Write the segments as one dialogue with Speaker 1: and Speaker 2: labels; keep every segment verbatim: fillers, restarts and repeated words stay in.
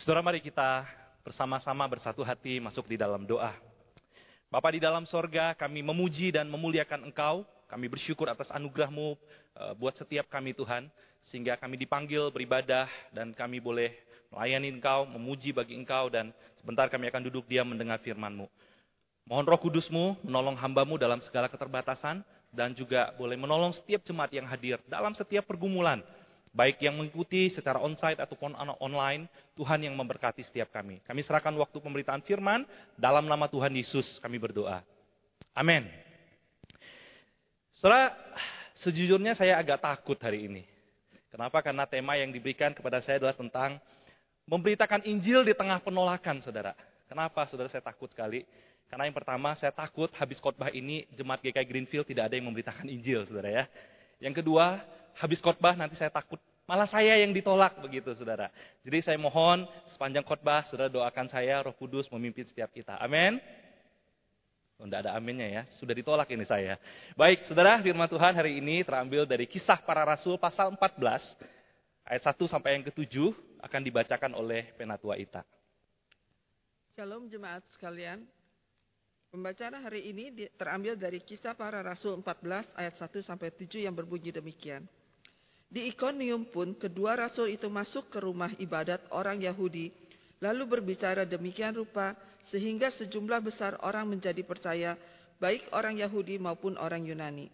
Speaker 1: Saudara, mari kita bersama-sama bersatu hati masuk di dalam doa. Bapa di dalam sorga, kami memuji dan memuliakan Engkau. Kami bersyukur atas anugerah-Mu uh, buat setiap kami Tuhan. Sehingga kami dipanggil beribadah dan kami boleh melayani Engkau, memuji bagi Engkau. Dan sebentar kami akan duduk diam mendengar firman-Mu. Mohon Roh Kudus-Mu menolong hamba-Mu dalam segala keterbatasan. Dan juga boleh menolong setiap jemaat yang hadir dalam setiap pergumulan. Baik yang mengikuti secara onsite ataupun online, Tuhan yang memberkati setiap kami. Kami serahkan waktu pemberitaan firman, dalam nama Tuhan Yesus kami berdoa. Amin. Saudara, sejujurnya saya agak takut hari ini. Kenapa? Karena tema yang diberikan kepada saya adalah tentang memberitakan Injil di tengah penolakan, saudara. Kenapa, saudara, saya takut sekali? Karena yang pertama, saya takut habis khotbah ini, jemaat G K I Greenfield tidak ada yang memberitakan Injil, saudara ya. Yang kedua, habis khotbah nanti saya takut malah saya yang ditolak begitu, saudara. Jadi saya mohon sepanjang khotbah saudara doakan saya, Roh Kudus memimpin setiap kita. Amin. Oh, tidak ada aminnya ya, sudah ditolak ini saya. Baik, saudara, firman Tuhan hari ini terambil dari Kisah Para Rasul pasal empat belas ayat satu sampai yang ketujuh akan dibacakan oleh Penatua Ita.
Speaker 2: Shalom jemaat sekalian. Pembacaan hari ini terambil dari Kisah Para Rasul empat belas ayat satu sampai tujuh yang berbunyi demikian. Di Ikonium pun kedua rasul itu masuk ke rumah ibadat orang Yahudi, lalu berbicara demikian rupa sehingga sejumlah besar orang menjadi percaya, baik orang Yahudi maupun orang Yunani.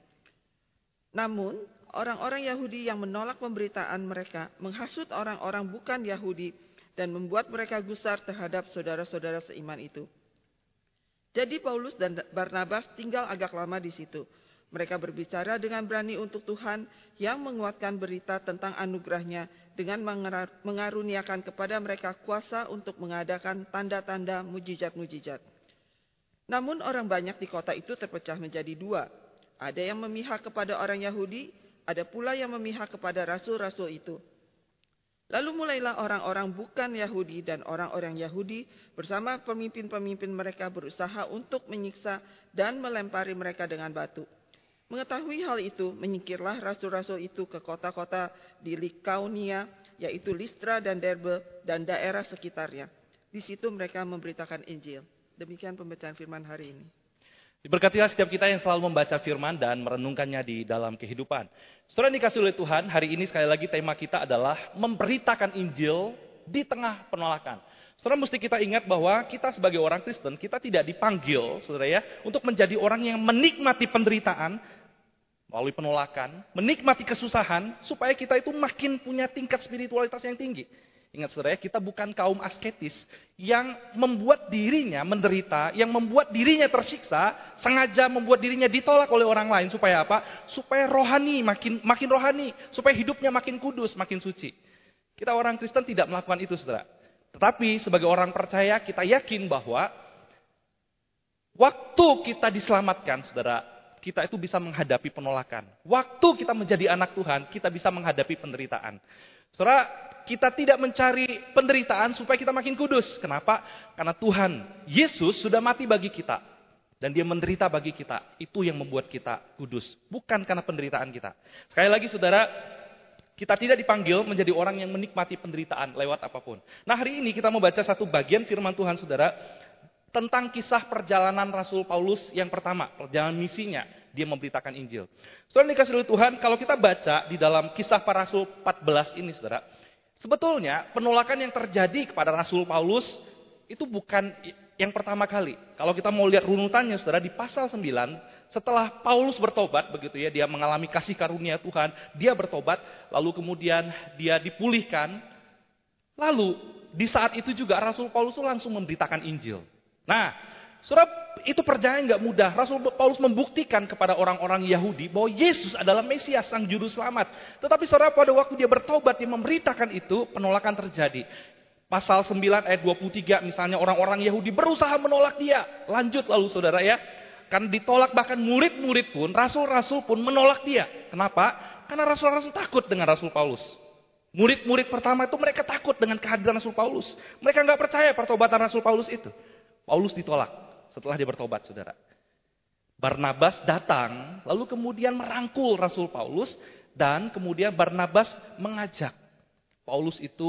Speaker 2: Namun, orang-orang Yahudi yang menolak pemberitaan mereka menghasut orang-orang bukan Yahudi dan membuat mereka gusar terhadap saudara-saudara seiman itu. Jadi Paulus dan Barnabas tinggal agak lama di situ. Mereka berbicara dengan berani untuk Tuhan yang menguatkan berita tentang anugerahnya dengan mengaruniakan kepada mereka kuasa untuk mengadakan tanda-tanda mujizat-mujizat. Namun orang banyak di kota itu terpecah menjadi dua. Ada yang memihak kepada orang Yahudi, ada pula yang memihak kepada rasul-rasul itu. Lalu mulailah orang-orang bukan Yahudi dan orang-orang Yahudi bersama pemimpin-pemimpin mereka berusaha untuk menyiksa dan melempari mereka dengan batu. Mengetahui hal itu, menyingkirlah rasul-rasul itu ke kota-kota di Likaunia, yaitu Listra dan Derbe dan daerah sekitarnya. Di situ mereka memberitakan Injil. Demikian pembacaan firman hari ini.
Speaker 1: Diberkatilah setiap kita yang selalu membaca firman dan merenungkannya di dalam kehidupan. Saudara dikasih oleh Tuhan, hari ini sekali lagi tema kita adalah memberitakan Injil di tengah penolakan. Saudara mesti kita ingat bahwa kita sebagai orang Kristen, kita tidak dipanggil, saudara ya, untuk menjadi orang yang menikmati penderitaan melalui penolakan, menikmati kesusahan, supaya kita itu makin punya tingkat spiritualitas yang tinggi. Ingat saudara ya, kita bukan kaum asketis yang membuat dirinya menderita, yang membuat dirinya tersiksa, sengaja membuat dirinya ditolak oleh orang lain. Supaya apa? Supaya rohani, makin makin rohani. Supaya hidupnya makin kudus, makin suci. Kita orang Kristen tidak melakukan itu, saudara. Tetapi sebagai orang percaya, kita yakin bahwa waktu kita diselamatkan, saudara, kita itu bisa menghadapi penolakan. Waktu kita menjadi anak Tuhan, kita bisa menghadapi penderitaan. Saudara, kita tidak mencari penderitaan supaya kita makin kudus. Kenapa? Karena Tuhan Yesus sudah mati bagi kita. Dan dia menderita bagi kita. Itu yang membuat kita kudus. Bukan karena penderitaan kita. Sekali lagi saudara, kita tidak dipanggil menjadi orang yang menikmati penderitaan lewat apapun. Nah hari ini kita mau baca satu bagian firman Tuhan saudara. Tentang kisah perjalanan Rasul Paulus yang pertama. Perjalanan misinya. Dia memberitakan Injil. Saudara dikasih oleh Tuhan, kalau kita baca di dalam kisah para Rasul empat belas ini saudara. Sebetulnya penolakan yang terjadi kepada Rasul Paulus itu bukan yang pertama kali. Kalau kita mau lihat runutannya saudara, di pasal sembilan, setelah Paulus bertobat, begitu ya, dia mengalami kasih karunia Tuhan, dia bertobat, lalu kemudian dia dipulihkan. Lalu di saat itu juga Rasul Paulus itu langsung memberitakan Injil. Nah, saudara, itu perjalanan nggak mudah. Rasul Paulus membuktikan kepada orang-orang Yahudi bahwa Yesus adalah Mesias, sang juru selamat. Tetapi saudara, pada waktu dia bertobat, dia memberitakan itu, penolakan terjadi. Pasal sembilan ayat dua puluh tiga, misalnya orang-orang Yahudi berusaha menolak dia. Lanjut lalu saudara ya, kan ditolak, bahkan murid-murid pun, rasul-rasul pun menolak dia. Kenapa? Karena rasul-rasul takut dengan Rasul Paulus. Murid-murid pertama itu mereka takut dengan kehadiran Rasul Paulus. Mereka nggak percaya pertobatan Rasul Paulus itu. Paulus ditolak setelah dia bertobat, saudara. Barnabas datang, lalu kemudian merangkul Rasul Paulus, dan kemudian Barnabas mengajak Paulus itu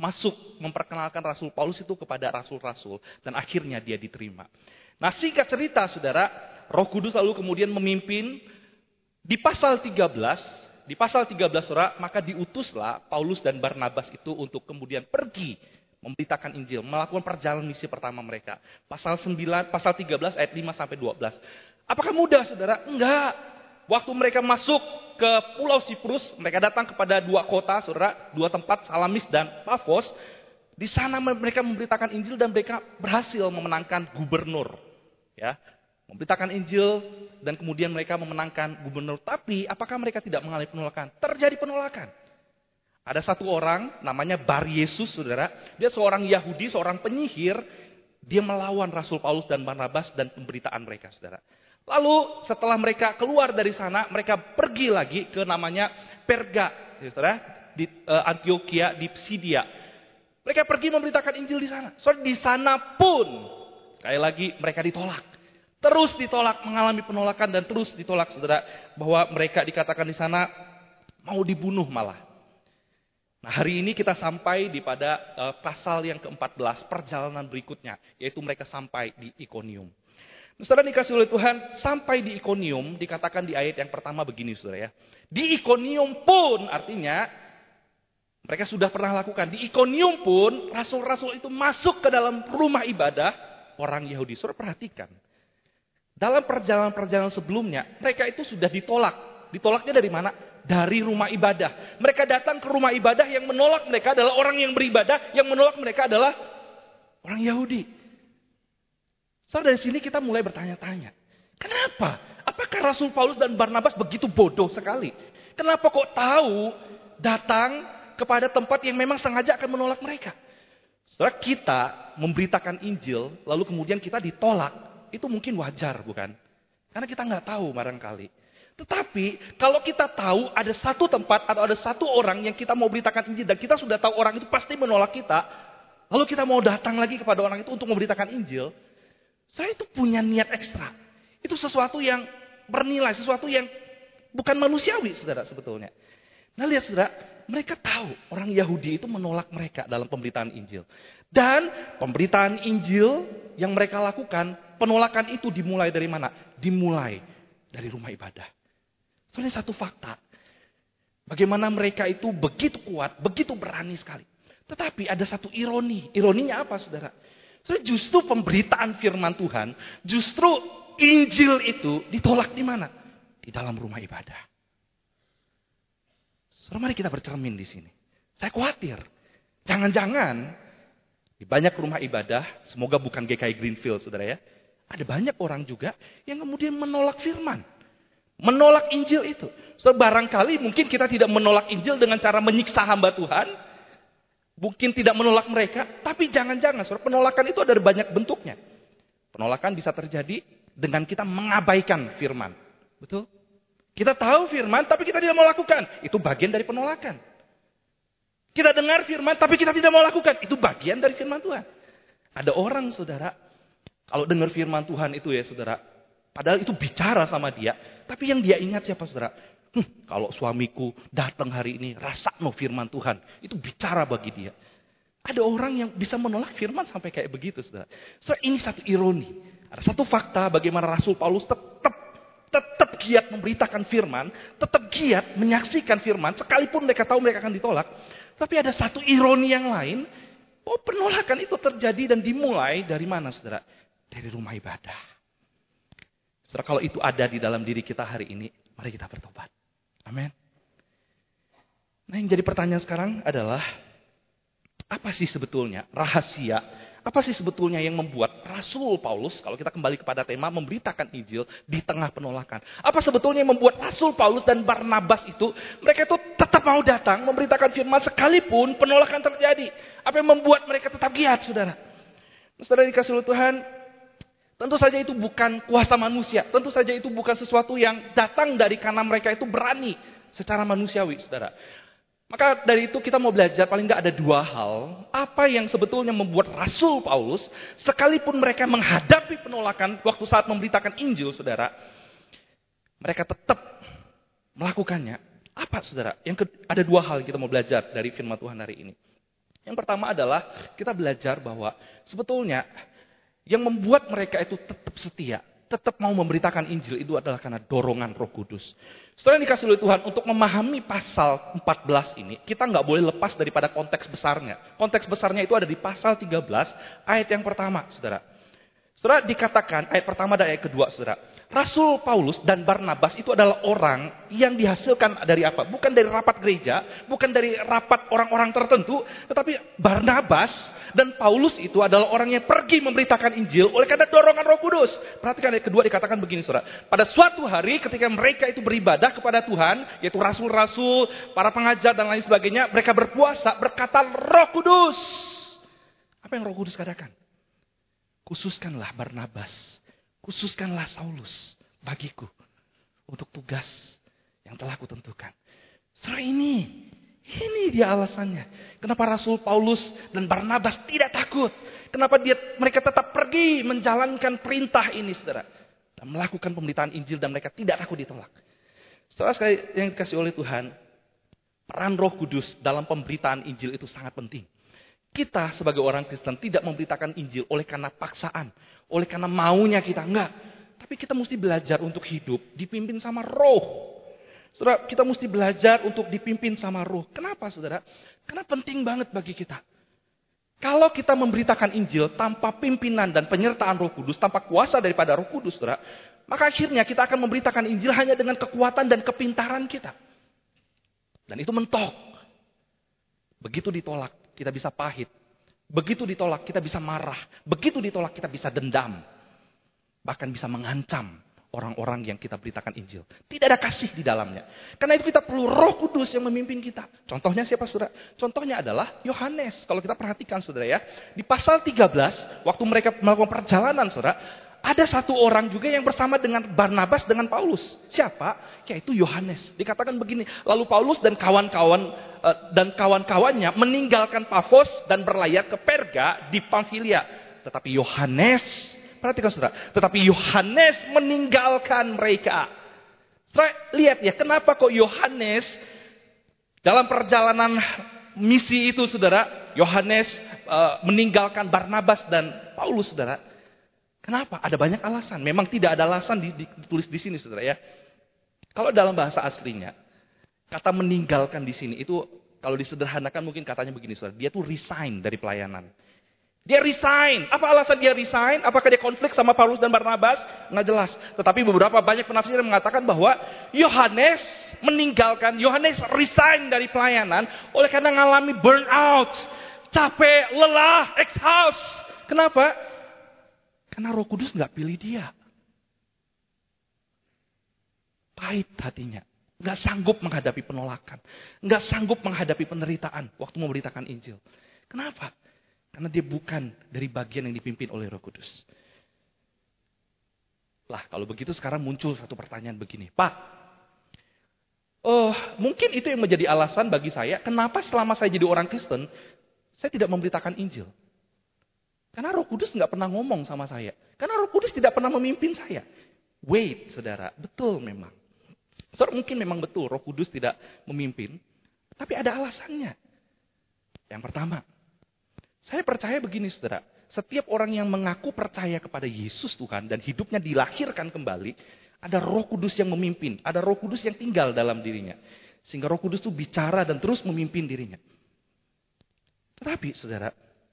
Speaker 1: masuk memperkenalkan Rasul Paulus itu kepada rasul-rasul. Dan akhirnya dia diterima. Nah, singkat cerita saudara, Roh Kudus lalu kemudian memimpin di pasal tiga belas. Di pasal tiga belas saudara, maka diutuslah Paulus dan Barnabas itu untuk kemudian pergi memberitakan Injil, melakukan perjalanan misi pertama mereka. Pasal sembilan, pasal tiga belas ayat lima sampai dua belas. Apakah mudah saudara? Enggak. Waktu mereka masuk ke Pulau Siprus, mereka datang kepada dua kota, saudara, dua tempat, Salamis dan Pafos. Di sana mereka memberitakan Injil dan mereka berhasil memenangkan gubernur, ya, memberitakan Injil dan kemudian mereka memenangkan gubernur. Tapi apakah mereka tidak mengalami penolakan? Terjadi penolakan. Ada satu orang namanya Bar Yesus, saudara. Dia seorang Yahudi, seorang penyihir. Dia melawan Rasul Paulus dan Barnabas dan pemberitaan mereka, saudara. Lalu setelah mereka keluar dari sana, mereka pergi lagi ke namanya Perga, saudara, di uh, Antioquia, di Pisidia. Mereka pergi memberitakan Injil di sana. So, di sana pun, sekali lagi mereka ditolak. Terus ditolak, mengalami penolakan dan terus ditolak, saudara. Bahwa mereka dikatakan di sana mau dibunuh malah. Nah, hari ini kita sampai di pada uh, pasal yang keempat belas, perjalanan berikutnya. Yaitu mereka sampai di Ikonium. Saudara dikasih oleh Tuhan, sampai di Ikonium, dikatakan di ayat yang pertama begini, saudara ya. Di Ikonium pun, artinya, mereka sudah pernah lakukan. Di Ikonium pun, rasul-rasul itu masuk ke dalam rumah ibadah orang Yahudi. Saudara perhatikan. Dalam perjalanan-perjalanan sebelumnya, mereka itu sudah ditolak. Ditolaknya dari mana? Dari rumah ibadah. Mereka datang ke rumah ibadah, yang menolak mereka adalah orang yang beribadah, yang menolak mereka adalah orang Yahudi. So, dari sini kita mulai bertanya-tanya. Kenapa? Apakah Rasul Paulus dan Barnabas begitu bodoh sekali? Kenapa kok tahu datang kepada tempat yang memang sengaja akan menolak mereka? Setelah kita memberitakan Injil, lalu kemudian kita ditolak, itu mungkin wajar, bukan? Karena kita nggak tahu barangkali. Tetapi kalau kita tahu ada satu tempat atau ada satu orang yang kita mau beritakan Injil dan kita sudah tahu orang itu pasti menolak kita, lalu kita mau datang lagi kepada orang itu untuk memberitakan Injil, saya itu punya niat ekstra. Itu sesuatu yang bernilai, sesuatu yang bukan manusiawi, saudara, sebetulnya. Nah, lihat saudara, mereka tahu orang Yahudi itu menolak mereka dalam pemberitaan Injil. Dan pemberitaan Injil yang mereka lakukan, penolakan itu dimulai dari mana? Dimulai dari rumah ibadah. Soalnya satu fakta, bagaimana mereka itu begitu kuat, begitu berani sekali. Tetapi ada satu ironi. Ironinya apa, saudara? So, justru pemberitaan firman Tuhan, justru Injil itu ditolak di mana? Di dalam rumah ibadah. So, mari kita bercermin di sini. Saya khawatir, jangan-jangan di banyak rumah ibadah, semoga bukan G K I Greenfield, saudara ya, ada banyak orang juga yang kemudian menolak firman, menolak Injil itu. So, barangkali mungkin kita tidak menolak Injil dengan cara menyiksa hamba Tuhan. Mungkin tidak menolak mereka, tapi jangan-jangan saudara, penolakan itu ada banyak bentuknya. Penolakan bisa terjadi dengan kita mengabaikan firman. Betul? Kita tahu firman, tapi kita tidak mau lakukan. Itu bagian dari penolakan. Kita dengar firman, tapi kita tidak mau lakukan. Itu bagian dari firman Tuhan. Ada orang, saudara, kalau dengar firman Tuhan itu ya, saudara, padahal itu bicara sama dia, tapi yang dia ingat siapa, saudara? Hm, kalau suamiku datang hari ini, rasa no firman Tuhan. Itu bicara bagi dia. Ada orang yang bisa menolak firman sampai kayak begitu, saudara. So, ini satu ironi. Ada satu fakta bagaimana Rasul Paulus tetap tetap giat memberitakan firman, tetap giat menyaksikan firman, sekalipun mereka tahu mereka akan ditolak. Tapi ada satu ironi yang lain, oh penolakan itu terjadi dan dimulai dari mana, saudara? Dari rumah ibadah. Saudara, kalau itu ada di dalam diri kita hari ini, mari kita bertobat. Amin. Nah, yang jadi pertanyaan sekarang adalah, apa sih sebetulnya rahasia, apa sih sebetulnya yang membuat Rasul Paulus, kalau kita kembali kepada tema memberitakan Injil di tengah penolakan, apa sebetulnya yang membuat Rasul Paulus dan Barnabas itu, mereka itu tetap mau datang memberitakan firman sekalipun penolakan terjadi? Apa yang membuat mereka tetap giat, saudara? Saudara dikasih oleh Tuhan, tentu saja itu bukan kuasa manusia. Tentu saja itu bukan sesuatu yang datang dari karena mereka itu berani secara manusiawi, saudara. Maka dari itu kita mau belajar paling nggak ada dua hal. Apa yang sebetulnya membuat Rasul Paulus, sekalipun mereka menghadapi penolakan waktu saat memberitakan Injil, saudara, mereka tetap melakukannya. Apa, saudara? Yang ke, ada dua hal yang kita mau belajar dari firman Tuhan hari ini. Yang pertama adalah kita belajar bahwa sebetulnya yang membuat mereka itu tetap setia, tetap mau memberitakan Injil itu adalah karena dorongan Roh Kudus. Saudara yang dikasih oleh Tuhan, untuk memahami pasal empat belas ini, kita nggak boleh lepas daripada konteks besarnya. Konteks besarnya itu ada di pasal tiga belas, ayat yang pertama, saudara. Saudara, dikatakan ayat pertama dan ayat kedua, saudara. Rasul Paulus dan Barnabas itu adalah orang yang dihasilkan dari apa? Bukan dari rapat gereja, bukan dari rapat orang-orang tertentu, tetapi Barnabas dan Paulus itu adalah orang yang pergi memberitakan Injil oleh karena dorongan Roh Kudus. Perhatikan ayat kedua dikatakan begini, saudara. Pada suatu hari ketika mereka itu beribadah kepada Tuhan, yaitu rasul-rasul, para pengajar dan lain sebagainya, mereka berpuasa, berkata Roh Kudus. Apa yang Roh Kudus katakan? Khususkanlah Barnabas, khususkanlah Saulus bagiku untuk tugas yang telah kutentukan. Saudara, ini, ini dia alasannya. Kenapa Rasul Paulus dan Barnabas tidak takut? Kenapa dia mereka tetap pergi menjalankan perintah ini, saudara, dan melakukan pemberitaan Injil dan mereka tidak takut ditolak. Saudara sekali yang dikasih oleh Tuhan, peran Roh Kudus dalam pemberitaan Injil itu sangat penting. Kita sebagai orang Kristen tidak memberitakan Injil oleh karena paksaan, oleh karena maunya kita, enggak. Tapi kita mesti belajar untuk hidup dipimpin sama Roh. Saudara, kita mesti belajar untuk dipimpin sama Roh. Kenapa, saudara? Karena penting banget bagi kita. Kalau kita memberitakan Injil tanpa pimpinan dan penyertaan Roh Kudus, tanpa kuasa daripada Roh Kudus, saudara, maka akhirnya kita akan memberitakan Injil hanya dengan kekuatan dan kepintaran kita. Dan itu mentok. Begitu ditolak, kita bisa pahit. Begitu ditolak, kita bisa marah. Begitu ditolak, kita bisa dendam. Bahkan bisa mengancam orang-orang yang kita beritakan Injil. Tidak ada kasih di dalamnya. Karena itu kita perlu Roh Kudus yang memimpin kita. Contohnya siapa, saudara? Contohnya adalah Yohanes. Kalau kita perhatikan, saudara ya. Di pasal tiga belas, waktu mereka melakukan perjalanan, saudara, ada satu orang juga yang bersama dengan Barnabas dengan Paulus. Siapa? Yaitu Yohanes. Dikatakan begini, lalu Paulus dan kawan-kawan dan kawan-kawannya meninggalkan Pafos dan berlayar ke Perga di Pamfilia. Tetapi Yohanes, perhatikan saudara, tetapi Yohanes meninggalkan mereka. Saudara, lihat ya, kenapa kok Yohanes dalam perjalanan misi itu, saudara, Yohanes uh, meninggalkan Barnabas dan Paulus, saudara. Kenapa? Ada banyak alasan. Memang tidak ada alasan ditulis di sini, saudara ya. Kalau dalam bahasa aslinya, kata meninggalkan di sini itu kalau disederhanakan mungkin katanya begini, saudara. Dia tuh resign dari pelayanan. Dia resign. Apa alasan dia resign? Apakah dia konflik sama Paulus dan Barnabas? Nggak jelas. Tetapi beberapa banyak penafsir yang mengatakan bahwa Yohanes meninggalkan, Yohanes resign dari pelayanan oleh karena mengalami burnout, capek, lelah, exhaust. Kenapa? Karena Roh Kudus nggak pilih dia. Pahit hatinya. Nggak sanggup menghadapi penolakan. Nggak sanggup menghadapi penderitaan waktu memberitakan Injil. Kenapa? Karena dia bukan dari bagian yang dipimpin oleh Roh Kudus. Lah, kalau begitu sekarang muncul satu pertanyaan begini. Pak, oh, mungkin itu yang menjadi alasan bagi saya, kenapa selama saya jadi orang Kristen, saya tidak memberitakan Injil. Karena Roh Kudus nggak pernah ngomong sama saya. Karena Roh Kudus tidak pernah memimpin saya. Wait, saudara, betul memang. Saudara, mungkin memang betul Roh Kudus tidak memimpin. Tapi ada alasannya. Yang pertama, saya percaya begini, saudara. Setiap orang yang mengaku percaya kepada Yesus Tuhan dan hidupnya dilahirkan kembali, ada Roh Kudus yang memimpin. Ada Roh Kudus yang tinggal dalam dirinya. Sehingga Roh Kudus itu bicara dan terus memimpin dirinya. Tetapi, saudara,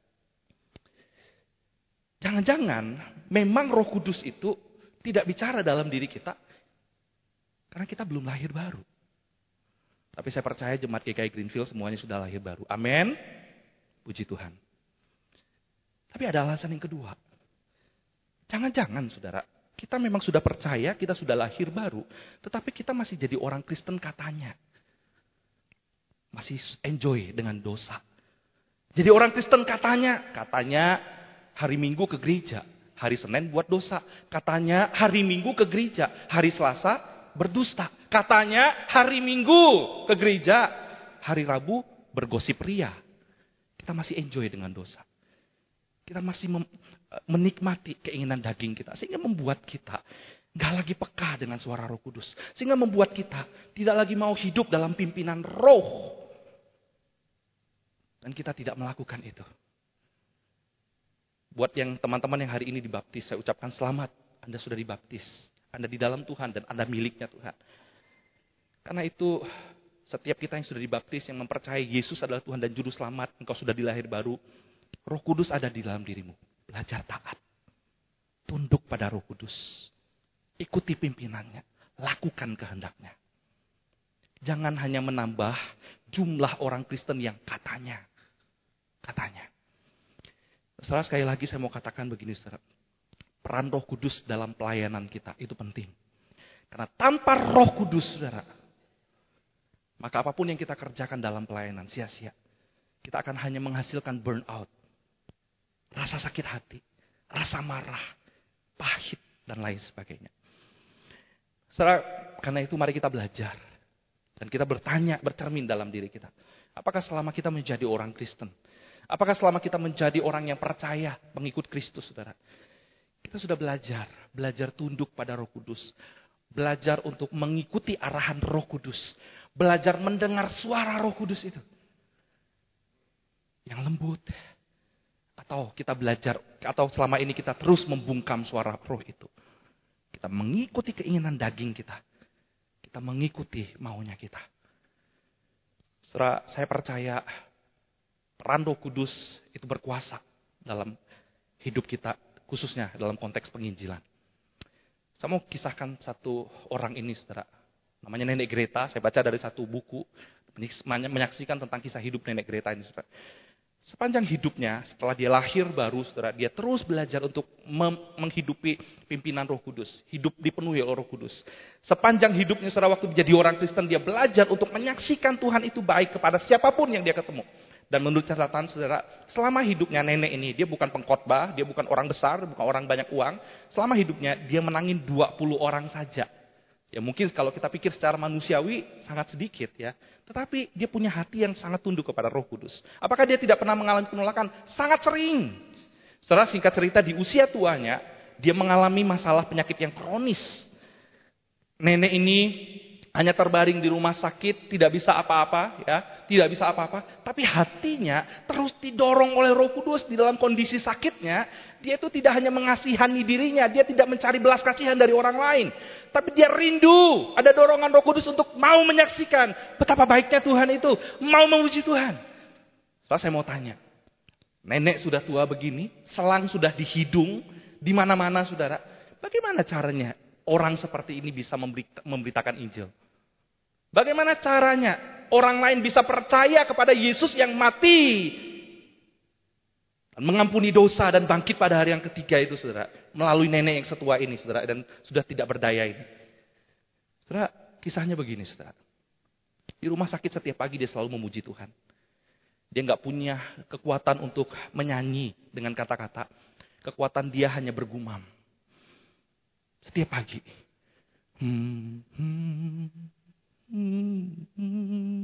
Speaker 1: jangan-jangan memang Roh Kudus itu tidak bicara dalam diri kita karena kita belum lahir baru. Tapi saya percaya jemaat G K I Greenfield semuanya sudah lahir baru. Amin. Puji Tuhan. Tapi ada alasan yang kedua. Jangan-jangan, saudara, kita memang sudah percaya, kita sudah lahir baru, tetapi kita masih jadi orang Kristen katanya. Masih enjoy dengan dosa. Jadi orang Kristen katanya, katanya hari Minggu ke gereja, hari Senin buat dosa. Katanya hari Minggu ke gereja, hari Selasa berdusta. Katanya hari Minggu ke gereja, hari Rabu bergosip ria. Kita masih enjoy dengan dosa. Kita masih mem- menikmati keinginan daging kita. Sehingga membuat kita gak lagi peka dengan suara Roh Kudus. Sehingga membuat kita tidak lagi mau hidup dalam pimpinan roh. Dan kita tidak melakukan itu. Buat yang teman-teman yang hari ini dibaptis, saya ucapkan selamat. Anda sudah dibaptis. Anda di dalam Tuhan dan Anda miliknya Tuhan. Karena itu, setiap kita yang sudah dibaptis, yang mempercayai Yesus adalah Tuhan dan Juru Selamat, engkau sudah dilahir baru, Roh Kudus ada di dalam dirimu. Belajar taat. Tunduk pada Roh Kudus. Ikuti pimpinannya. Lakukan kehendaknya. Jangan hanya menambah jumlah orang Kristen yang katanya. Katanya. Saudara, sekali lagi saya mau katakan begini, saudara. Peran Roh Kudus dalam pelayanan kita itu penting. Karena tanpa Roh Kudus, saudara, maka apapun yang kita kerjakan dalam pelayanan sia-sia. Kita akan hanya menghasilkan burnout. Rasa sakit hati, rasa marah, pahit, dan lain sebagainya. Saudara, karena itu mari kita belajar. Dan kita bertanya, bercermin dalam diri kita. Apakah selama kita menjadi orang Kristen? Apakah selama kita menjadi orang yang percaya, pengikut Kristus, saudara? Kita sudah belajar, belajar tunduk pada Roh Kudus. Belajar untuk mengikuti arahan Roh Kudus. Belajar mendengar suara Roh Kudus itu. Yang lembut. Atau kita belajar, atau selama ini kita terus membungkam suara Roh itu. Kita mengikuti keinginan daging kita. Kita mengikuti maunya kita. Saudara, saya percaya peran Roh Kudus itu berkuasa dalam hidup kita, khususnya dalam konteks penginjilan. Saya mau kisahkan satu orang ini, saudara. Namanya Nenek Greta. Saya baca dari satu buku, menyaksikan tentang kisah hidup Nenek Greta ini, saudara. Sepanjang hidupnya, setelah dia lahir baru, saudara, dia terus belajar untuk menghidupi pimpinan Roh Kudus. Hidup dipenuhi oleh Roh Kudus. Sepanjang hidupnya, saudara, waktu menjadi orang Kristen, dia belajar untuk menyaksikan Tuhan itu baik kepada siapapun yang dia ketemu. Dan menurut catatan, saudara, selama hidupnya nenek ini, dia bukan pengkhotbah, dia bukan orang besar, bukan orang banyak uang. Selama hidupnya, dia menangin dua puluh orang saja. Ya mungkin kalau kita pikir secara manusiawi, sangat sedikit ya. Tetapi dia punya hati yang sangat tunduk kepada Roh Kudus. Apakah dia tidak pernah mengalami penolakan? Sangat sering. Saudara, singkat cerita, di usia tuanya, dia mengalami masalah penyakit yang kronis. Nenek ini hanya terbaring di rumah sakit, tidak bisa apa-apa, ya, tidak bisa apa-apa. Tapi hatinya terus didorong oleh Roh Kudus di dalam kondisi sakitnya. Dia itu tidak hanya mengasihani dirinya, dia tidak mencari belas kasihan dari orang lain. Tapi dia rindu, ada dorongan Roh Kudus untuk mau menyaksikan betapa baiknya Tuhan itu, mau memuji Tuhan. Setelah saya mau tanya, nenek sudah tua begini, selang sudah di hidung, di mana-mana saudara. Bagaimana caranya orang seperti ini bisa memberitakan Injil? Bagaimana caranya orang lain bisa percaya kepada Yesus yang mati dan mengampuni dosa dan bangkit pada hari yang ketiga itu, saudara, melalui nenek yang setua ini, saudara, dan sudah tidak berdaya ini. Saudara, kisahnya begini, saudara. Di rumah sakit setiap pagi dia selalu memuji Tuhan. Dia nggak punya kekuatan untuk menyanyi dengan kata-kata. Kekuatan dia hanya bergumam. Setiap pagi. Hmm, hmm, hmm, hmm,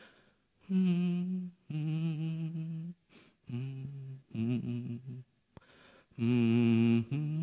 Speaker 1: hmm, hmm, hmm, hmm,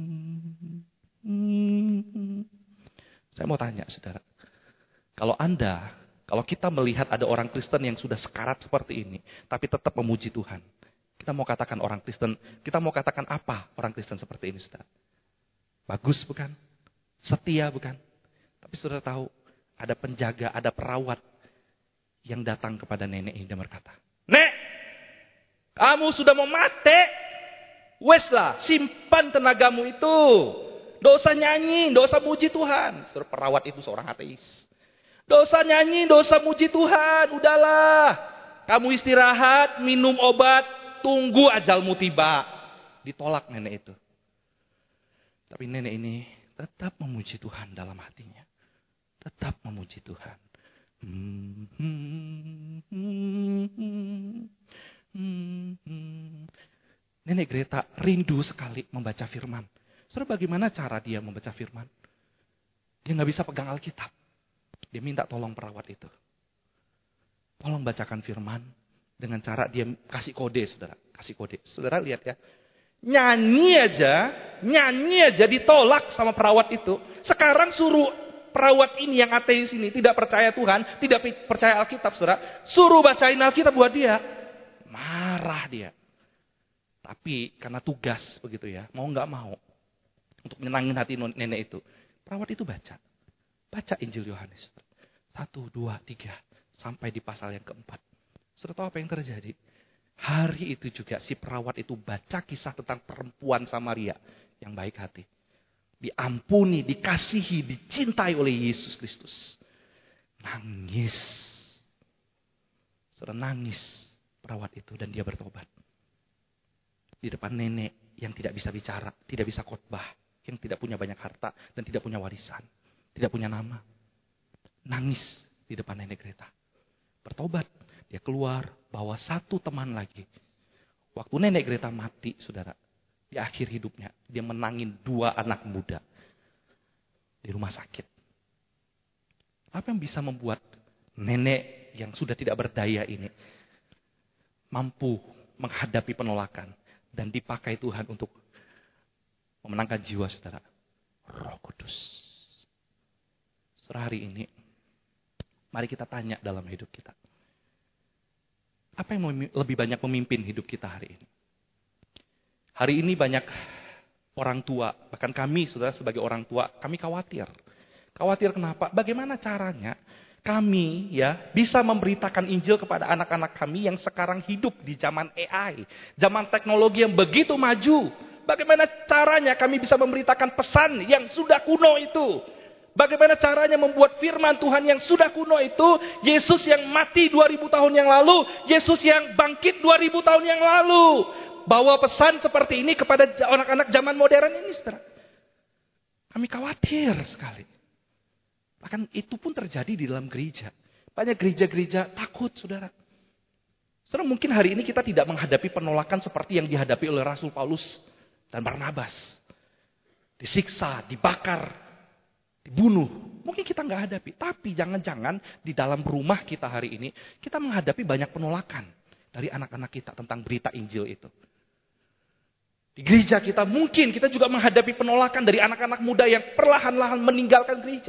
Speaker 1: hmm. Saya mau tanya, saudara. Kalau Anda, kalau kita melihat ada orang Kristen yang sudah sekarat seperti ini, tapi tetap memuji Tuhan. Kita mau katakan orang Kristen, kita mau katakan apa orang Kristen seperti ini, saudara? Bagus bukan? Setia bukan? Tapi saudara tahu, ada penjaga, ada perawat yang datang kepada nenek ini dan berkata, "Nek, kamu sudah mau mati. Wes lah, simpan tenagamu itu. Dosa nyanyi, dosa muji Tuhan." Saudara, perawat itu seorang ateis. Dosa nyanyi, dosa muji Tuhan, udahlah. Kamu istirahat, minum obat, tunggu ajalmu tiba. Ditolak nenek itu. Tapi nenek ini tetap memuji Tuhan dalam hatinya. Tetap memuji Tuhan. Hmm, hmm, hmm, hmm, hmm. Nenek Greta rindu sekali membaca firman. Saudara, bagaimana cara dia membaca firman? Dia nggak bisa pegang Alkitab. Dia minta tolong perawat itu. Tolong bacakan firman dengan cara dia kasih kode, saudara. Kasih kode. Saudara lihat ya. Nyanyi aja, nyanyi aja ditolak sama perawat itu. Sekarang suruh perawat ini yang ateis ini, tidak percaya Tuhan, tidak percaya Alkitab, saudara. Suruh bacain Alkitab buat dia. marah dia. Tapi karena tugas begitu ya, mau nggak mau, untuk menyenangin hati nenek itu, perawat itu baca. Baca Injil Yohanes. Satu, dua, tiga. Sampai di pasal yang keempat. Sudah tahu apa yang terjadi? Hari itu juga si perawat itu baca kisah tentang perempuan Samaria yang baik hati. Diampuni, dikasihi, dicintai oleh Yesus Kristus. Nangis. Sudah nangis perawat itu dan dia bertobat. Di depan nenek yang tidak bisa bicara, tidak bisa khotbah, yang tidak punya banyak harta dan tidak punya warisan, tidak punya nama. Nangis di depan nenek Greta. Bertobat, dia keluar bawa satu teman lagi. Waktu nenek Greta mati, saudara, di akhir hidupnya, dia menangin dua anak muda di rumah sakit. Apa yang bisa membuat nenek yang sudah tidak berdaya ini mampu menghadapi penolakan dan dipakai Tuhan untuk memenangkan jiwa saudara? Roh Kudus. Saudara, hari ini mari kita tanya dalam hidup kita. Apa yang lebih banyak memimpin hidup kita hari ini? Hari ini banyak orang tua, bahkan kami saudara sebagai orang tua, kami khawatir. Khawatir kenapa? Bagaimana caranya kami ya bisa memberitakan Injil kepada anak-anak kami yang sekarang hidup di zaman A I, zaman teknologi yang begitu maju. Bagaimana caranya kami bisa memberitakan pesan yang sudah kuno itu? Bagaimana caranya membuat firman Tuhan yang sudah kuno itu, Yesus yang mati dua ribu tahun yang lalu, Yesus yang bangkit dua ribu tahun yang lalu, bawa pesan seperti ini kepada anak-anak zaman modern ini, saudara. Kami khawatir sekali. Bahkan itu pun terjadi di dalam gereja. Banyak gereja-gereja takut, saudara. Saudara, mungkin hari ini kita tidak menghadapi penolakan seperti yang dihadapi oleh Rasul Paulus dan Barnabas. Disiksa, dibakar, dibunuh. Mungkin kita nggak hadapi. Tapi jangan-jangan di dalam rumah kita hari ini, kita menghadapi banyak penolakan dari anak-anak kita tentang berita Injil itu. Di gereja kita mungkin kita juga menghadapi penolakan dari anak-anak muda yang perlahan-lahan meninggalkan gereja.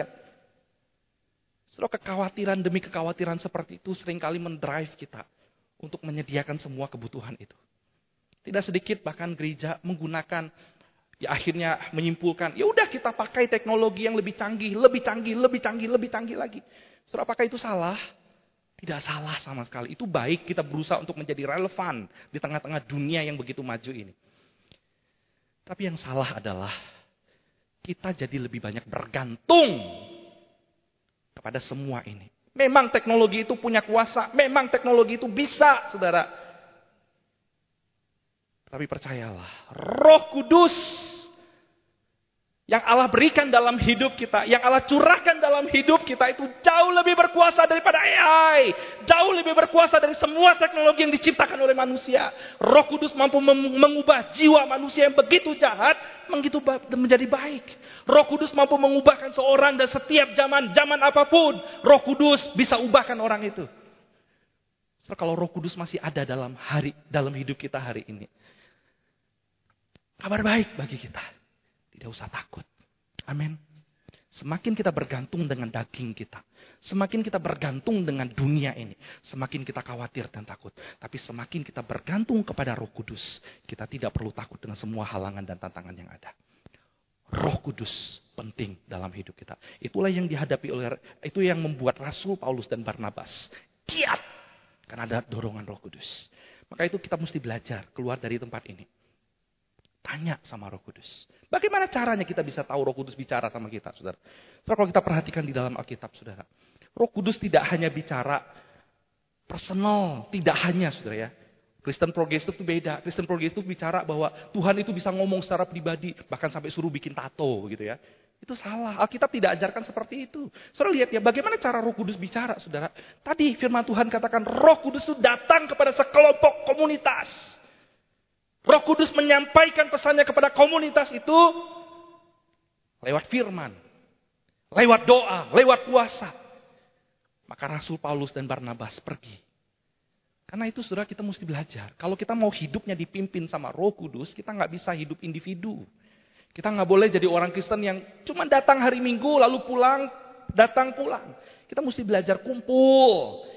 Speaker 1: Saudara, kekhawatiran demi kekhawatiran seperti itu seringkali mendrive kita untuk menyediakan semua kebutuhan itu. Tidak sedikit bahkan gereja menggunakan, ya akhirnya menyimpulkan, ya udah kita pakai teknologi yang lebih canggih, lebih canggih, lebih canggih, lebih canggih lagi. Saudara, apakah itu salah? Tidak salah sama sekali. Itu baik kita berusaha untuk menjadi relevan di tengah-tengah dunia yang begitu maju ini. Tapi yang salah adalah kita jadi lebih banyak bergantung kepada semua ini. Memang teknologi itu punya kuasa. Memang teknologi itu bisa, saudara. Tapi percayalah, Roh Kudus yang Allah berikan dalam hidup kita, yang Allah curahkan dalam hidup kita itu jauh lebih berkuasa daripada A I. Jauh lebih berkuasa dari semua teknologi yang diciptakan oleh manusia. Roh Kudus mampu mengubah jiwa manusia yang begitu jahat menjadi baik. Roh Kudus mampu mengubahkan seorang dan setiap zaman, zaman apapun. Roh Kudus bisa ubahkan orang itu. So, kalau Roh Kudus masih ada dalam hari, dalam hidup kita hari ini, kabar baik bagi kita. Tidak usah takut. Amin. Semakin kita bergantung dengan daging kita. Semakin kita bergantung dengan dunia ini. Semakin kita khawatir dan takut. Tapi semakin kita bergantung kepada Roh Kudus. Kita tidak perlu takut dengan semua halangan dan tantangan yang ada. Roh Kudus penting dalam hidup kita. Itulah yang dihadapi oleh, itu yang membuat Rasul Paulus dan Barnabas giat. Karena ada dorongan Roh Kudus. Maka itu kita mesti belajar keluar dari tempat ini. Tanya sama Roh Kudus. Bagaimana caranya kita bisa tahu Roh Kudus bicara sama kita, saudara? Saudara, kalau kita perhatikan di dalam Alkitab, saudara. Roh Kudus tidak hanya bicara personal. Tidak hanya, saudara ya. Kristen progresif itu beda. Kristen progresif bicara bahwa Tuhan itu bisa ngomong secara pribadi. Bahkan sampai suruh bikin tato gitu ya. Itu salah. Alkitab tidak ajarkan seperti itu. Saudara lihat ya, bagaimana cara Roh Kudus bicara, saudara. Tadi firman Tuhan katakan Roh Kudus itu datang kepada sekelompok komunitas. Roh Kudus menyampaikan pesannya kepada komunitas itu lewat firman, lewat doa, lewat puasa. Maka Rasul Paulus dan Barnabas pergi. Karena itu saudara, kita mesti belajar. Kalau kita mau hidupnya dipimpin sama Roh Kudus, kita nggak bisa hidup individu. Kita nggak boleh jadi orang Kristen yang cuma datang hari Minggu lalu pulang, datang pulang. Kita mesti belajar kumpul.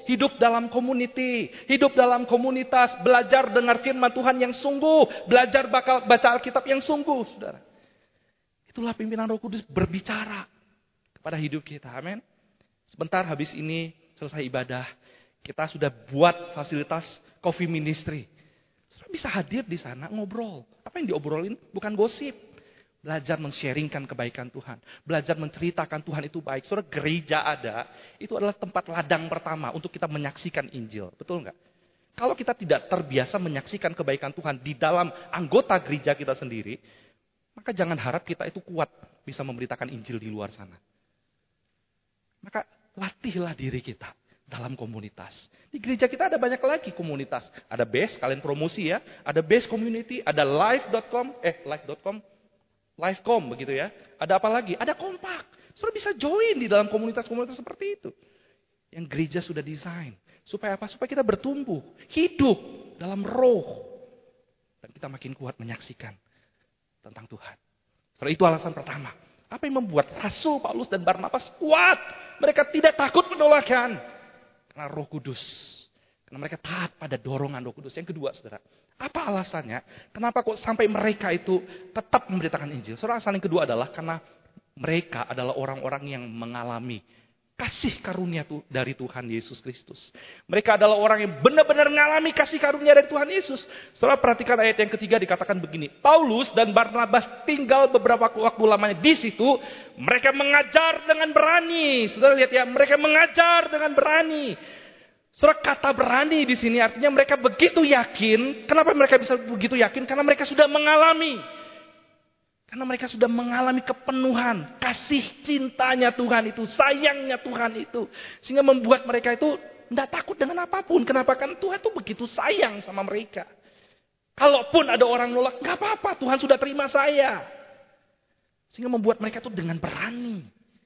Speaker 1: hidup dalam community, hidup dalam komunitas, belajar dengar firman Tuhan yang sungguh, belajar bakal baca Alkitab yang sungguh, saudara. Itulah pimpinan Roh Kudus berbicara kepada hidup kita, amin. Sebentar habis ini selesai ibadah, kita sudah buat fasilitas coffee ministry. Saudara bisa hadir di sana ngobrol. Apa yang diobrolin? Bukan gosip. Belajar men-sharingkan kebaikan Tuhan. Belajar menceritakan Tuhan itu baik. Saudara, gereja ada, itu adalah tempat ladang pertama untuk kita menyaksikan Injil. Betul nggak? Kalau kita tidak terbiasa menyaksikan kebaikan Tuhan di dalam anggota gereja kita sendiri, maka jangan harap kita itu kuat bisa memberitakan Injil di luar sana. Maka latihlah diri kita dalam komunitas. Di gereja kita ada banyak lagi komunitas. Ada base, kalian promosi ya. Ada base community, ada live dot com, eh live dot com. Livecom begitu ya. Ada apa lagi? Ada kompak. Saudara bisa join di dalam komunitas-komunitas seperti itu. Yang gereja sudah desain. Supaya apa? Supaya kita bertumbuh. Hidup dalam roh. Dan kita makin kuat menyaksikan tentang Tuhan. Saudara, itu alasan pertama. Apa yang membuat Rasul Paulus dan Barnabas kuat? Mereka tidak takut penolakan. Karena Roh Kudus. Karena mereka taat pada dorongan Roh Kudus. Yang kedua, saudara. Apa alasannya? Kenapa kok sampai mereka itu tetap memberitakan Injil? Saudara, alasan yang kedua adalah karena mereka adalah orang-orang yang mengalami kasih karunia dari Tuhan Yesus Kristus. Mereka adalah orang yang benar-benar mengalami kasih karunia dari Tuhan Yesus. Saudara, perhatikan ayat yang ketiga dikatakan begini. Paulus dan Barnabas tinggal beberapa waktu lamanya di situ. Mereka mengajar dengan berani. Saudara lihat ya, mereka mengajar dengan berani. Saudara, kata berani di sini artinya mereka begitu yakin. Kenapa mereka bisa begitu yakin? Karena mereka sudah mengalami. Karena mereka sudah mengalami kepenuhan. Kasih cintanya Tuhan itu. Sayangnya Tuhan itu. Sehingga membuat mereka itu tidak takut dengan apapun. Kenapa? Karena Tuhan itu begitu sayang sama mereka. Kalaupun ada orang nolak, nggak apa-apa. Tuhan sudah terima saya. Sehingga membuat mereka itu dengan berani.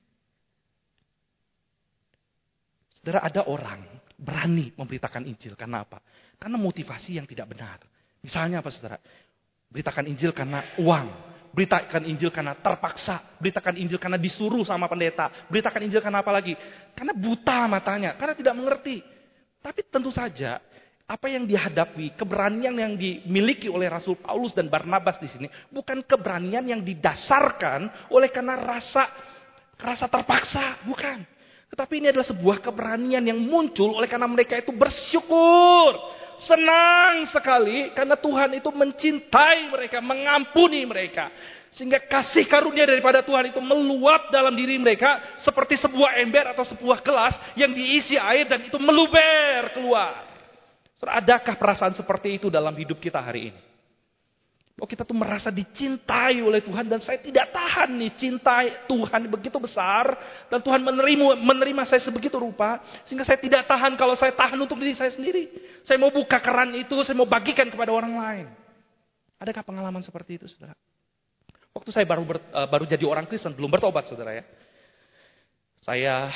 Speaker 1: Saudara, ada orang berani memberitakan Injil. Karena apa? Karena motivasi yang tidak benar. Misalnya apa, saudara? Beritakan Injil karena uang. Beritakan Injil karena terpaksa. Beritakan Injil karena disuruh sama pendeta. Beritakan Injil karena apa lagi? Karena buta matanya. Karena tidak mengerti. Tapi tentu saja, apa yang dihadapi, keberanian yang dimiliki oleh Rasul Paulus dan Barnabas di sini, bukan keberanian yang didasarkan oleh karena rasa, rasa terpaksa. Bukan. Tetapi ini adalah sebuah keberanian yang muncul oleh karena mereka itu bersyukur. Senang sekali karena Tuhan itu mencintai mereka, mengampuni mereka. Sehingga kasih karunia daripada Tuhan itu meluap dalam diri mereka seperti sebuah ember atau sebuah gelas yang diisi air dan itu meluber keluar. Saudara, adakah perasaan seperti itu dalam hidup kita hari ini? Oh, kita tuh merasa dicintai oleh Tuhan dan saya tidak tahan nih cintai Tuhan begitu besar dan Tuhan menerima menerima saya sebegitu rupa sehingga saya tidak tahan kalau saya tahan untuk diri saya sendiri. Saya mau buka keran itu, saya mau bagikan kepada orang lain. Adakah pengalaman seperti itu, saudara? Waktu saya baru ber, uh, baru jadi orang Kristen, belum bertobat, saudara ya. Saya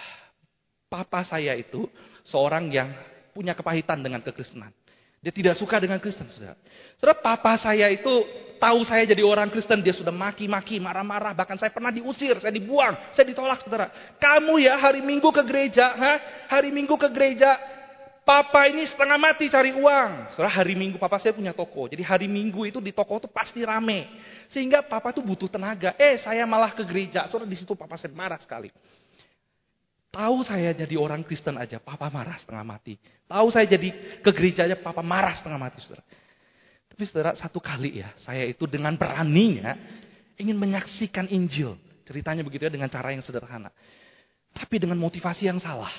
Speaker 1: papa saya itu seorang yang punya kepahitan dengan kekristenan. Dia tidak suka dengan Kristen, saudara. Saudara, papa saya itu tahu saya jadi orang Kristen, dia sudah maki-maki, marah-marah, bahkan saya pernah diusir, saya dibuang, saya ditolak, saudara. Kamu ya hari Minggu ke gereja, ha? Hari Minggu ke gereja, papa ini setengah mati cari uang. Saudara, hari Minggu papa saya punya toko, jadi hari Minggu itu di toko itu pasti rame. Sehingga papa itu butuh tenaga. Eh, saya malah ke gereja. Saudara, di situ papa saya marah sekali. Tahu saya jadi orang Kristen aja, papa marah setengah mati. Tahu saya jadi ke gereja aja, papa marah setengah mati, saudara. Tapi saudara, satu kali ya, saya itu dengan beraninya ingin menyaksikan Injil. Ceritanya begitu ya, dengan cara yang sederhana. Tapi dengan motivasi yang salah.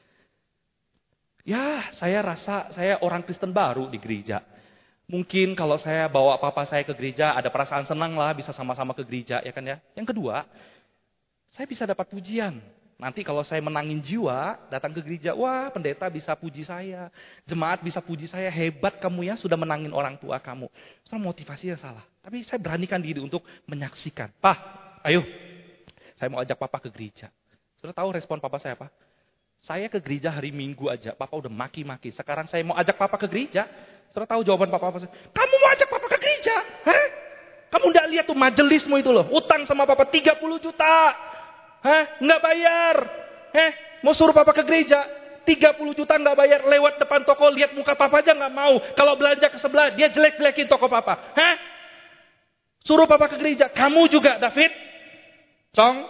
Speaker 1: Ya, saya rasa saya orang Kristen baru di gereja. Mungkin kalau saya bawa papa saya ke gereja, ada perasaan senang lah, bisa sama-sama ke gereja, ya kan ya. Yang kedua, saya bisa dapat pujian. Nanti kalau saya menangin jiwa, datang ke gereja, wah pendeta bisa puji saya. Jemaat bisa puji saya, hebat kamu ya sudah menangin orang tua kamu. Soal motivasinya salah. Tapi saya beranikan diri untuk menyaksikan. Pak, ayo, saya mau ajak papa ke gereja. Sudah tahu respon papa saya apa? Saya ke gereja hari Minggu aja, papa udah maki-maki. Sekarang saya mau ajak papa ke gereja. Sudah tahu jawaban papa apa? Kamu mau ajak papa ke gereja? Hah? Kamu enggak lihat tuh majelismu itu loh, utang sama papa tiga puluh juta. Hah? Nggak bayar. Heh, mau suruh papa ke gereja. tiga puluh juta nggak bayar, lewat depan toko, lihat muka papa aja nggak mau. Kalau belanja ke sebelah, dia jelek-jelekin toko papa. Hah? Suruh papa ke gereja. Kamu juga, David? Cong?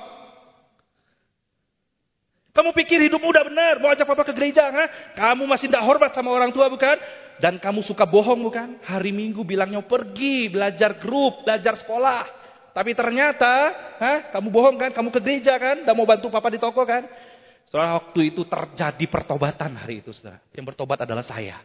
Speaker 1: Kamu pikir hidupmu udah benar, mau ajak papa ke gereja? Hah? Kamu masih tidak hormat sama orang tua, bukan? Dan kamu suka bohong, bukan? Hari Minggu bilangnya pergi, belajar grup, belajar sekolah. Tapi ternyata, hah? Kamu bohong kan? Kamu ke gereja kan? Dan mau bantu papa di toko kan? Setelah waktu itu terjadi pertobatan hari itu, saudara. Yang bertobat adalah saya.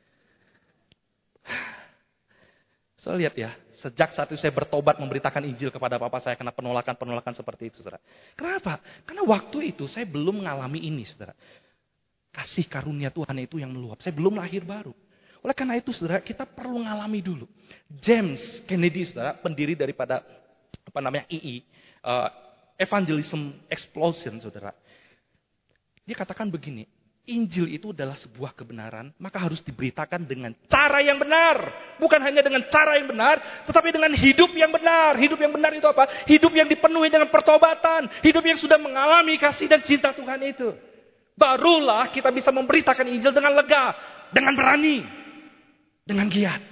Speaker 1: Saya lihat ya, sejak saat itu saya bertobat memberitakan Injil kepada papa saya, kena penolakan-penolakan seperti itu, saudara. Kenapa? Karena waktu itu saya belum mengalami ini, saudara. Kasih karunia Tuhan itu yang meluap. Saya belum lahir baru. Oleh karena itu, saudara, kita perlu mengalami dulu. James Kennedy, saudara, pendiri daripada apa namanya I I, uh, Evangelism Explosion, saudara. Dia katakan begini, Injil itu adalah sebuah kebenaran, maka harus diberitakan dengan cara yang benar. Bukan hanya dengan cara yang benar, tetapi dengan hidup yang benar. Hidup yang benar itu apa? Hidup yang dipenuhi dengan pertobatan. Hidup yang sudah mengalami kasih dan cinta Tuhan itu. Barulah kita bisa memberitakan Injil dengan lega, dengan berani, dengan giat.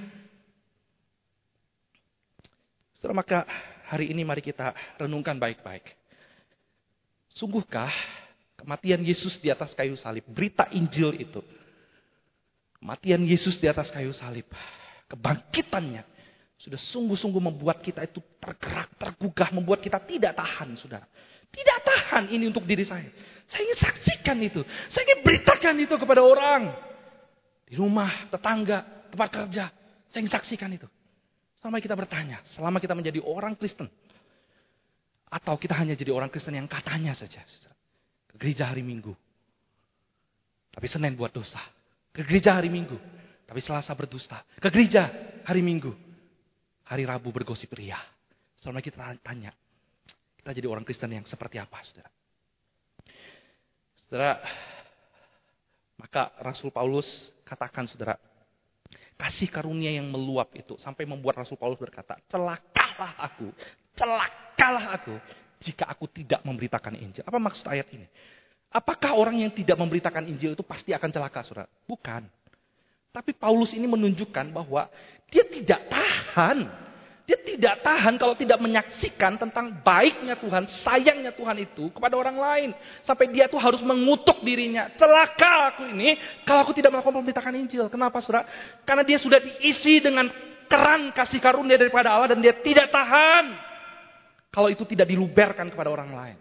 Speaker 1: Setelah maka hari ini mari kita renungkan baik-baik. Sungguhkah kematian Yesus di atas kayu salib, berita Injil itu, kematian Yesus di atas kayu salib, kebangkitannya sudah sungguh-sungguh membuat kita itu tergerak, tergugah, membuat kita tidak tahan, saudara. Tidak tahan ini untuk diri saya. Saya ingin saksikan itu, saya ingin beritakan itu kepada orang di rumah, tetangga, tempat kerja. Saya ingin saksikan itu. Selama kita bertanya, selama kita menjadi orang Kristen, atau kita hanya jadi orang Kristen yang katanya saja, saudara. Ke gereja hari Minggu, tapi Senin buat dosa. Ke gereja hari Minggu, tapi Selasa berdusta. Ke gereja hari Minggu, hari Rabu bergosip ria. Selama kita tanya, kita jadi orang Kristen yang seperti apa, saudara? Saudara, maka Rasul Paulus katakan, saudara, kasih karunia yang meluap itu sampai membuat Rasul Paulus berkata, celakalah aku, celakalah aku jika aku tidak memberitakan Injil. Apa maksud ayat ini? Apakah orang yang tidak memberitakan Injil itu pasti akan celaka, saudara? Bukan. Tapi Paulus ini menunjukkan bahwa dia tidak tahan. Dia tidak tahan kalau tidak menyaksikan tentang baiknya Tuhan, sayangnya Tuhan itu kepada orang lain. Sampai dia tuh harus mengutuk dirinya. Celaka aku ini kalau aku tidak melakukan memberitakan Injil. Kenapa, saudara? Karena dia sudah diisi dengan keran kasih karunia daripada Allah dan dia tidak tahan kalau itu tidak diluberkan kepada orang lain.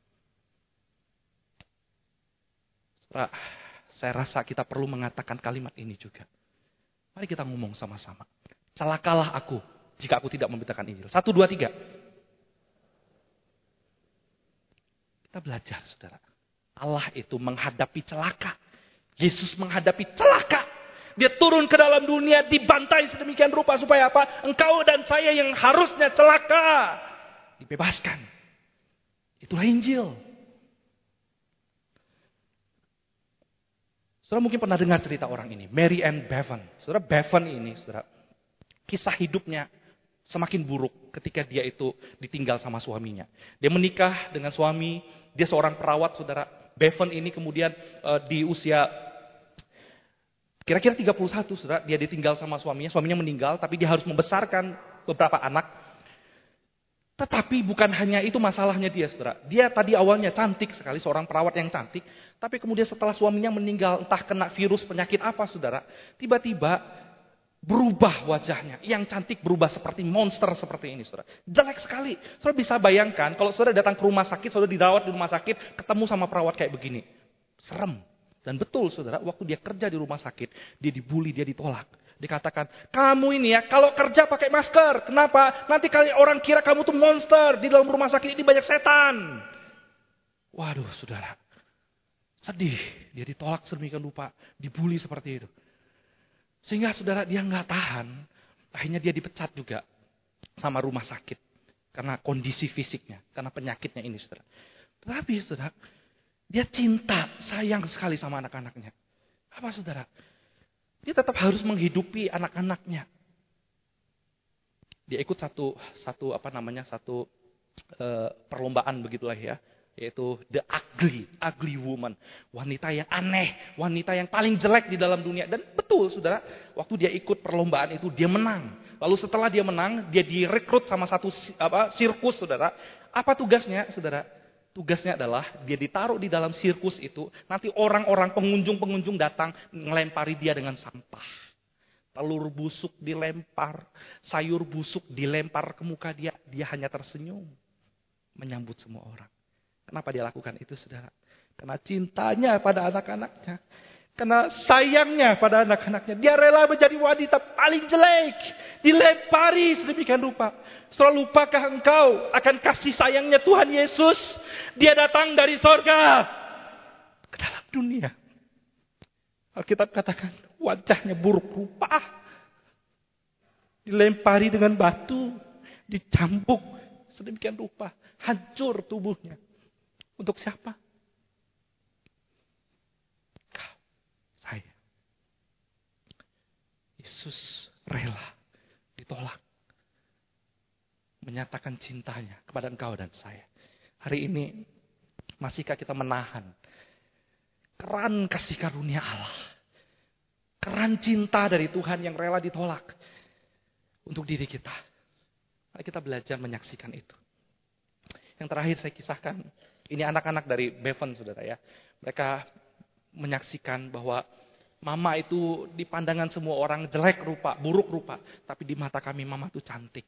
Speaker 1: Saudara, saya rasa kita perlu mengatakan kalimat ini juga. Mari kita ngomong sama-sama. Celakalah aku jika aku tidak memberitakan Injil. Satu, dua, tiga. Kita belajar, saudara. Allah itu menghadapi celaka. Yesus menghadapi celaka. Dia turun ke dalam dunia, dibantai sedemikian rupa supaya apa? Engkau dan saya yang harusnya celaka dibebaskan. Itulah Injil. Saudara mungkin pernah dengar cerita orang ini, Mary Ann Bevan. Saudara, Bevan ini, saudara, kisah hidupnya semakin buruk ketika dia itu ditinggal sama suaminya. Dia menikah dengan suami, dia seorang perawat, saudara. Bevan ini kemudian uh, di usia kira-kira tiga puluh satu, saudara, dia ditinggal sama suaminya. Suaminya meninggal, tapi dia harus membesarkan beberapa anak. Tetapi bukan hanya itu masalahnya dia, saudara. Dia tadi awalnya cantik sekali, seorang perawat yang cantik. Tapi kemudian setelah suaminya meninggal, entah kena virus, penyakit apa, saudara. Tiba-tiba berubah wajahnya. Yang cantik berubah seperti monster seperti ini, saudara. Jelek sekali. Saudara bisa bayangkan, kalau saudara datang ke rumah sakit, saudara dirawat di rumah sakit, ketemu sama perawat kayak begini. Serem. Dan betul, saudara, waktu dia kerja di rumah sakit, dia dibully, dia ditolak. Dikatakan, kamu ini ya kalau kerja pakai masker. Kenapa? Nanti kali orang kira kamu tuh monster. Di dalam rumah sakit ini banyak setan. Waduh, saudara. Sedih. Dia ditolak sedemikian rupa. Dibully seperti itu. Sehingga saudara dia nggak tahan. Akhirnya dia dipecat juga sama rumah sakit. Karena kondisi fisiknya. Karena penyakitnya ini, saudara. Tetapi, saudara, dia cinta, sayang sekali sama anak-anaknya. Apa, saudara? Dia tetap harus menghidupi anak-anaknya. Dia ikut satu satu apa namanya satu e, perlombaan begitulah ya, Yaitu the ugly, ugly woman. Wanita yang aneh, wanita yang paling jelek di dalam dunia. Dan betul saudara, waktu dia ikut perlombaan itu dia menang. Lalu setelah dia menang, dia direkrut sama satu apa, sirkus saudara. Apa tugasnya saudara? Tugasnya adalah dia ditaruh di dalam sirkus itu. Nanti orang-orang pengunjung-pengunjung datang ngelempari dia dengan sampah. Telur busuk dilempar, sayur busuk dilempar ke muka dia. Dia hanya tersenyum menyambut semua orang. Kenapa dia lakukan itu saudara? Karena cintanya pada anak-anaknya. Karena sayangnya pada anak-anaknya. Dia rela menjadi wanita paling jelek. Dilempari sedemikian rupa. Saudara, lupakah engkau akan kasih sayangnya Tuhan Yesus? Dia datang dari sorga ke dalam dunia. Alkitab katakan wajahnya buruk rupa. Dilempari dengan batu. Dicambuk sedemikian rupa. Hancur tubuhnya. Untuk siapa? Kau, saya. Yesus rela ditolak. Menyatakan cintanya kepada engkau dan saya. Hari ini, masihkah kita menahan keran kasih karunia Allah? Keran cinta dari Tuhan yang rela ditolak untuk diri kita. Mari kita belajar menyaksikan itu. Yang terakhir saya kisahkan, ini anak-anak dari Bevan saudara ya. Mereka menyaksikan bahwa mama itu di pandangan semua orang jelek rupa, buruk rupa. Tapi di mata kami mama itu cantik.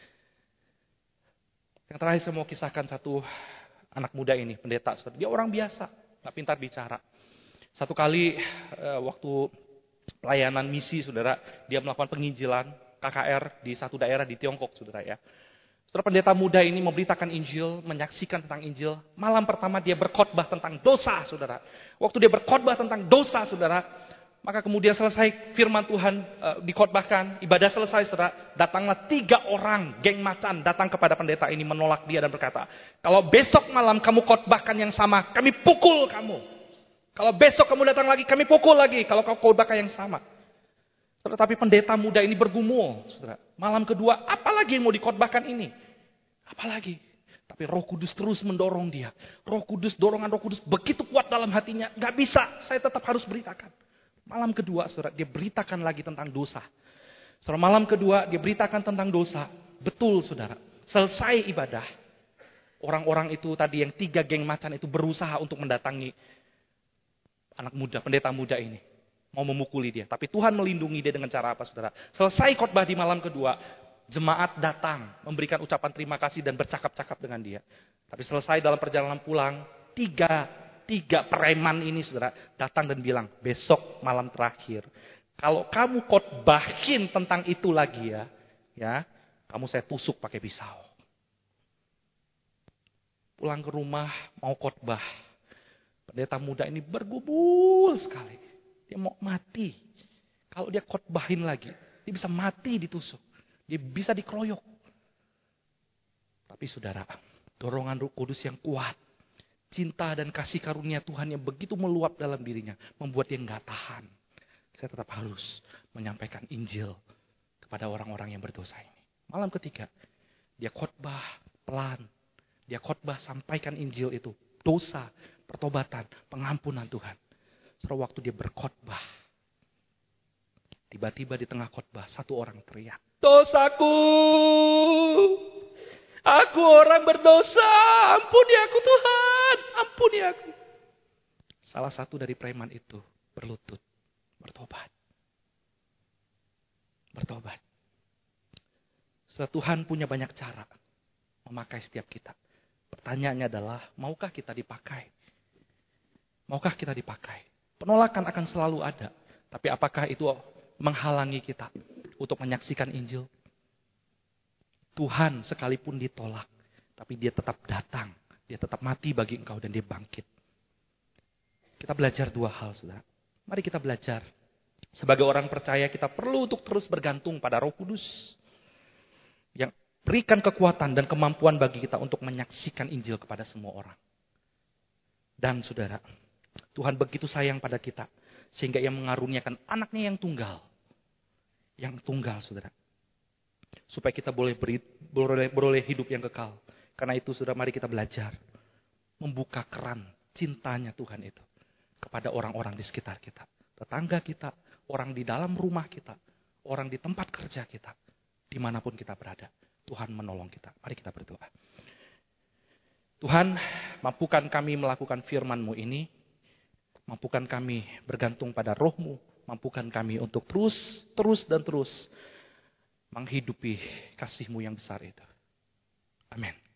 Speaker 1: Yang terakhir saya mau kisahkan satu anak muda ini, pendeta. Saudara. Dia orang biasa, gak pintar bicara. Satu kali eh, waktu pelayanan misi saudara, dia melakukan penginjilan K K R di satu daerah di Tiongkok saudara ya. Saudara, pendeta muda ini memberitakan Injil, menyaksikan tentang Injil. Malam pertama dia berkhotbah tentang dosa, saudara. Waktu dia berkhotbah tentang dosa, saudara, maka kemudian selesai firman Tuhan e, dikhotbahkan, ibadah selesai, saudara. Datanglah tiga orang geng macan datang kepada pendeta ini menolak dia dan berkata, kalau besok malam kamu khotbahkan yang sama, kami pukul kamu. Kalau besok kamu datang lagi, kami pukul lagi. Kalau kau khotbahkan yang sama. Saudara, tapi pendeta muda ini bergumul, saudara. Malam kedua, apalagi yang mau dikhotbahkan ini? Apalagi? Tapi Roh Kudus terus mendorong dia. Roh Kudus, dorongan Roh Kudus begitu kuat dalam hatinya. Gak bisa, saya tetap harus beritakan. Malam kedua, saudara, dia beritakan lagi tentang dosa. Saudara, malam kedua, dia beritakan tentang dosa. Betul, saudara. Selesai ibadah. Orang-orang itu tadi yang tiga geng macan itu berusaha untuk mendatangi anak muda, pendeta muda ini. Mau memukuli dia. Tapi Tuhan melindungi dia dengan cara apa, saudara? Selesai khotbah di malam kedua, jemaat datang, memberikan ucapan terima kasih dan bercakap-cakap dengan dia. Tapi selesai dalam perjalanan pulang, tiga, tiga preman ini, saudara, datang dan bilang, besok malam terakhir, kalau kamu khotbahin tentang itu lagi ya, ya, kamu saya tusuk pakai pisau. Pulang ke rumah, mau khotbah. Pendeta muda ini bergumul sekali. Dia mau mati. Kalau dia khotbahin lagi, dia bisa mati ditusuk. Dia bisa dikeroyok. Tapi saudara, dorongan Roh Kudus yang kuat, cinta dan kasih karunia Tuhan yang begitu meluap dalam dirinya, membuat dia nggak tahan. Saya tetap harus menyampaikan Injil kepada orang-orang yang berdosa ini. Malam ketiga, dia khotbah pelan. Dia khotbah sampaikan Injil itu. Dosa, pertobatan, pengampunan Tuhan. Setelah waktu dia berkhotbah, tiba-tiba di tengah khotbah satu orang teriak, dosaku, aku orang berdosa, ampuni aku Tuhan, ampuni aku. Salah satu dari preman itu berlutut, bertobat. Bertobat. Setelah Tuhan punya banyak cara memakai setiap kita. Pertanyaannya adalah, maukah kita dipakai? Maukah kita dipakai? Penolakan akan selalu ada. Tapi apakah itu menghalangi kita untuk menyaksikan Injil? Tuhan sekalipun ditolak, tapi dia tetap datang. Dia tetap mati bagi engkau dan dia bangkit. Kita belajar dua hal, saudara. Mari kita belajar. Sebagai orang percaya kita perlu untuk terus bergantung pada Roh Kudus. Yang berikan kekuatan dan kemampuan bagi kita untuk menyaksikan Injil kepada semua orang. Dan saudara, Tuhan begitu sayang pada kita. Sehingga ia mengaruniakan anaknya yang tunggal. Yang tunggal, saudara. Supaya kita boleh, beri, boleh, boleh hidup yang kekal. Karena itu, saudara, mari kita belajar. membuka keran cintanya Tuhan itu kepada orang-orang di sekitar kita. Tetangga kita, orang di dalam rumah kita, orang di tempat kerja kita, dimanapun kita berada. Tuhan menolong kita. Mari kita berdoa. Tuhan, mampukan kami melakukan firman-Mu ini. Mampukan kami bergantung pada Roh-Mu. Mampukan kami untuk terus, terus dan terus menghidupi kasih-Mu yang besar itu. Amin.